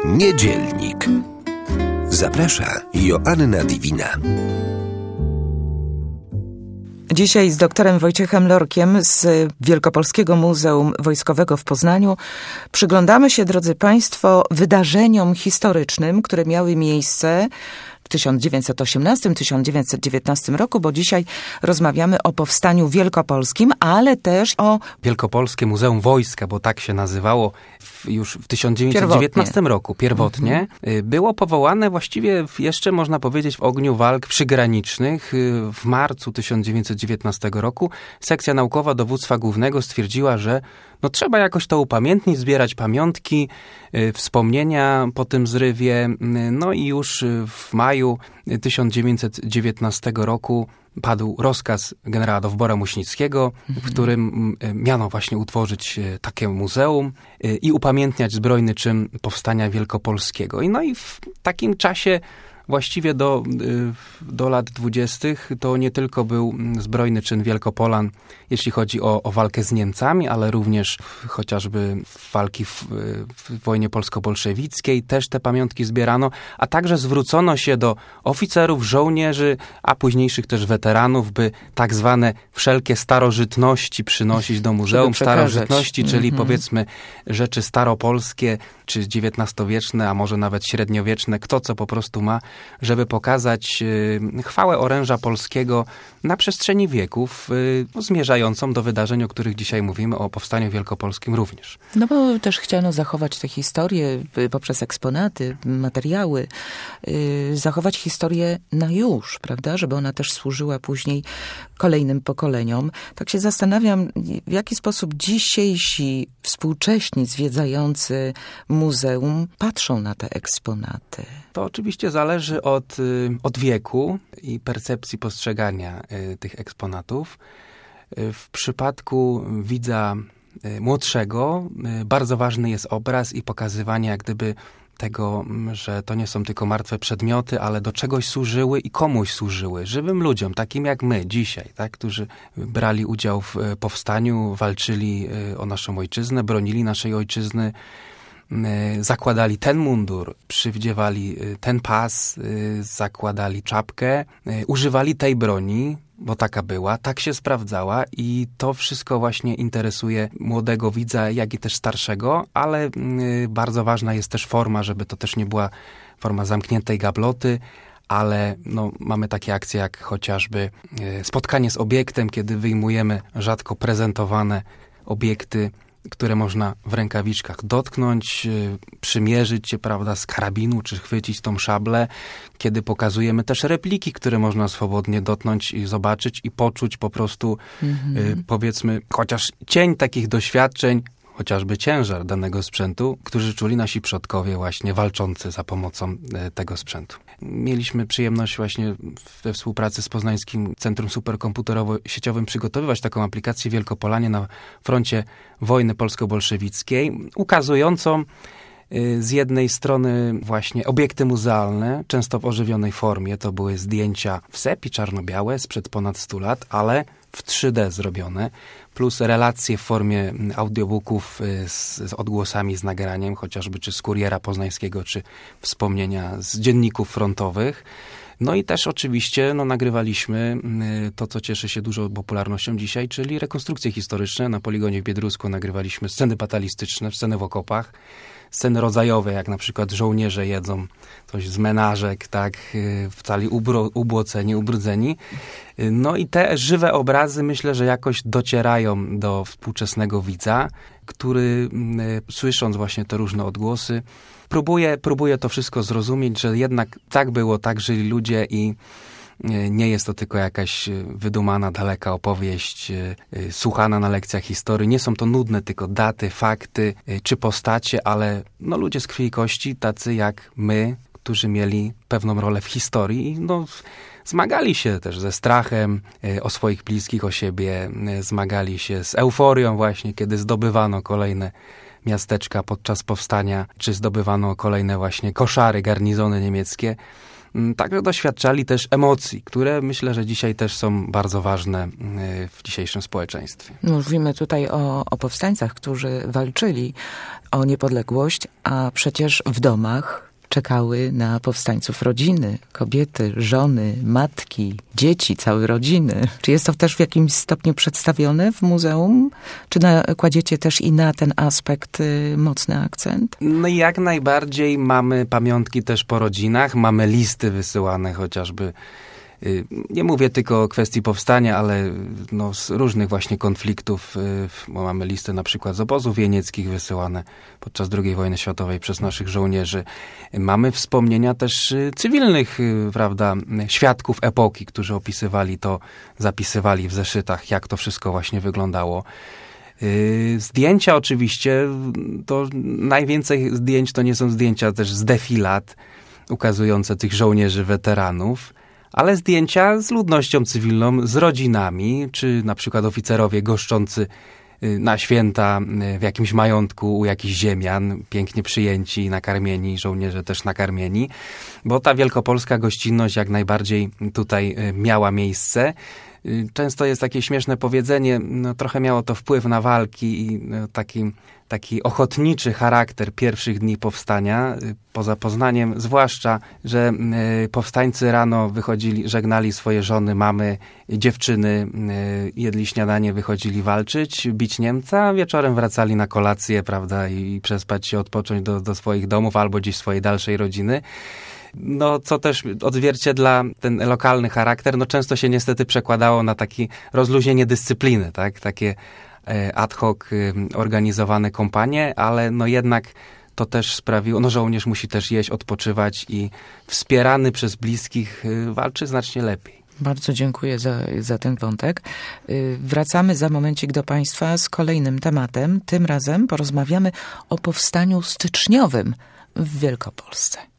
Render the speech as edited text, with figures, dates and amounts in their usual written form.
Niedzielnik. Zaprasza Joanna Diwina. Dzisiaj z doktorem Wojciechem Lorkiem z Wielkopolskiego Muzeum Wojskowego w Poznaniu przyglądamy się, drodzy Państwo, wydarzeniom historycznym, które miały miejsce w 1918-1919 roku, bo dzisiaj rozmawiamy o powstaniu wielkopolskim, ale też o... Wielkopolskie Muzeum Wojska, bo tak się nazywało już w 1919 roku, pierwotnie. Było powołane właściwie jeszcze, można powiedzieć, w ogniu walk przygranicznych. W marcu 1919 roku sekcja naukowa Dowództwa Głównego stwierdziła, że trzeba jakoś to upamiętnić, zbierać pamiątki, wspomnienia po tym zrywie. No i już w maju 1919 roku padł rozkaz generała Dowbora Muśnickiego, w którym miano właśnie utworzyć takie muzeum i upamiętniać zbrojny czyn powstania wielkopolskiego. No i w takim czasie właściwie do lat 20. to nie tylko był zbrojny czyn Wielkopolan, jeśli chodzi o walkę z Niemcami, ale również chociażby walki w wojnie polsko-bolszewickiej. Też te pamiątki zbierano, a także zwrócono się do oficerów, żołnierzy, a późniejszych też weteranów, by tak zwane wszelkie starożytności przynosić do muzeum. Starożytności, czyli powiedzmy rzeczy staropolskie, czy XIX-wieczne, a może nawet średniowieczne, kto co po prostu ma, żeby pokazać chwałę oręża polskiego na przestrzeni wieków, zmierzającą do wydarzeń, o których dzisiaj mówimy, o powstaniu wielkopolskim również. No bo też chciano zachować tę historię poprzez eksponaty, materiały, zachować historię na już, prawda, żeby ona też służyła później kolejnym pokoleniom. Tak się zastanawiam, w jaki sposób dzisiejsi współcześni zwiedzający muzeum patrzą na te eksponaty. To oczywiście zależy od wieku i percepcji postrzegania tych eksponatów. W przypadku widza młodszego bardzo ważny jest obraz i pokazywanie jak gdyby tego, że to nie są tylko martwe przedmioty, ale do czegoś służyły i komuś służyły. Żywym ludziom, takim jak my dzisiaj, tak, którzy brali udział w powstaniu, walczyli o naszą ojczyznę, bronili naszej ojczyzny, zakładali ten mundur, przywdziewali ten pas, zakładali czapkę, używali tej broni, bo taka była, tak się sprawdzała i to wszystko właśnie interesuje młodego widza, jak i też starszego, ale bardzo ważna jest też forma, żeby to też nie była forma zamkniętej gabloty, ale mamy takie akcje jak chociażby spotkanie z obiektem, kiedy wyjmujemy rzadko prezentowane obiekty, które można w rękawiczkach dotknąć, przymierzyć się, prawda, z karabinu, czy chwycić tą szablę, kiedy pokazujemy też repliki, które można swobodnie dotknąć i zobaczyć i poczuć po prostu, powiedzmy, chociaż cień takich doświadczeń, chociażby ciężar danego sprzętu, którzy czuli nasi przodkowie właśnie walczący za pomocą tego sprzętu. Mieliśmy przyjemność właśnie we współpracy z Poznańskim Centrum Superkomputerowo-Sieciowym przygotowywać taką aplikację Wielkopolanie na froncie wojny polsko-bolszewickiej, ukazującą z jednej strony właśnie obiekty muzealne, często w ożywionej formie. To były zdjęcia w sepi czarno-białe sprzed ponad 100 lat, ale w 3D zrobione, plus relacje w formie audiobooków z odgłosami, z nagraniem, chociażby czy z Kuriera Poznańskiego, czy wspomnienia z dzienników frontowych. No i też oczywiście nagrywaliśmy to, co cieszy się dużą popularnością dzisiaj, czyli rekonstrukcje historyczne. Na poligonie w Biedrusku nagrywaliśmy sceny batalistyczne, sceny w okopach, sceny rodzajowe, jak na przykład żołnierze jedzą coś z menażek, tak, cali ubłoceni, ubrudzeni. No i te żywe obrazy, myślę, że jakoś docierają do współczesnego widza, który słysząc właśnie te różne odgłosy, próbuje to wszystko zrozumieć, że jednak tak było, tak żyli ludzie i nie jest to tylko jakaś wydumana, daleka opowieść, słuchana na lekcjach historii. Nie są to nudne tylko daty, fakty czy postacie, ale ludzie z krwi i kości, tacy jak my, którzy mieli pewną rolę w historii i zmagali się też ze strachem o swoich bliskich, o siebie, zmagali się z euforią właśnie, kiedy zdobywano kolejne miasteczka podczas powstania, czy zdobywano kolejne właśnie koszary, garnizony niemieckie. także doświadczali też emocji, które myślę, że dzisiaj też są bardzo ważne w dzisiejszym społeczeństwie. Mówimy tutaj o powstańcach, którzy walczyli o niepodległość, a przecież w domach czekały na powstańców rodziny, kobiety, żony, matki, dzieci, całe rodziny. Czy jest to też w jakimś stopniu przedstawione w muzeum? Czy kładziecie też i na ten aspekt mocny akcent? No i jak najbardziej mamy pamiątki też po rodzinach, mamy listy wysyłane chociażby. Nie mówię tylko o kwestii powstania, ale no z różnych właśnie konfliktów, bo mamy listy na przykład z obozów wienieckich wysyłane podczas II wojny światowej przez naszych żołnierzy. Mamy wspomnienia też cywilnych, prawda, świadków epoki, którzy opisywali to, zapisywali w zeszytach, jak to wszystko właśnie wyglądało. Zdjęcia oczywiście, to najwięcej zdjęć to nie są zdjęcia też z defilat ukazujące tych żołnierzy weteranów, ale zdjęcia z ludnością cywilną, z rodzinami, czy na przykład oficerowie goszczący na święta w jakimś majątku u jakichś ziemian, pięknie przyjęci, nakarmieni, żołnierze też nakarmieni, bo ta wielkopolska gościnność jak najbardziej tutaj miała miejsce. Często jest takie śmieszne powiedzenie, no trochę miało to wpływ na walki i taki ochotniczy charakter pierwszych dni powstania, poza Poznaniem, zwłaszcza, że powstańcy rano wychodzili, żegnali swoje żony, mamy, dziewczyny, jedli śniadanie, wychodzili walczyć, bić Niemca, a wieczorem wracali na kolację, prawda, i przespać się, odpocząć do swoich domów albo gdzieś swojej dalszej rodziny. No, co też odzwierciedla ten lokalny charakter, no często się niestety przekładało na takie rozluźnienie dyscypliny, tak, takie ad hoc organizowane kompanie, ale no jednak to też sprawiło, no żołnierz musi też jeść, odpoczywać i wspierany przez bliskich walczy znacznie lepiej. Bardzo dziękuję za ten wątek. Wracamy za momencik do Państwa z kolejnym tematem. Tym razem porozmawiamy o powstaniu styczniowym w Wielkopolsce.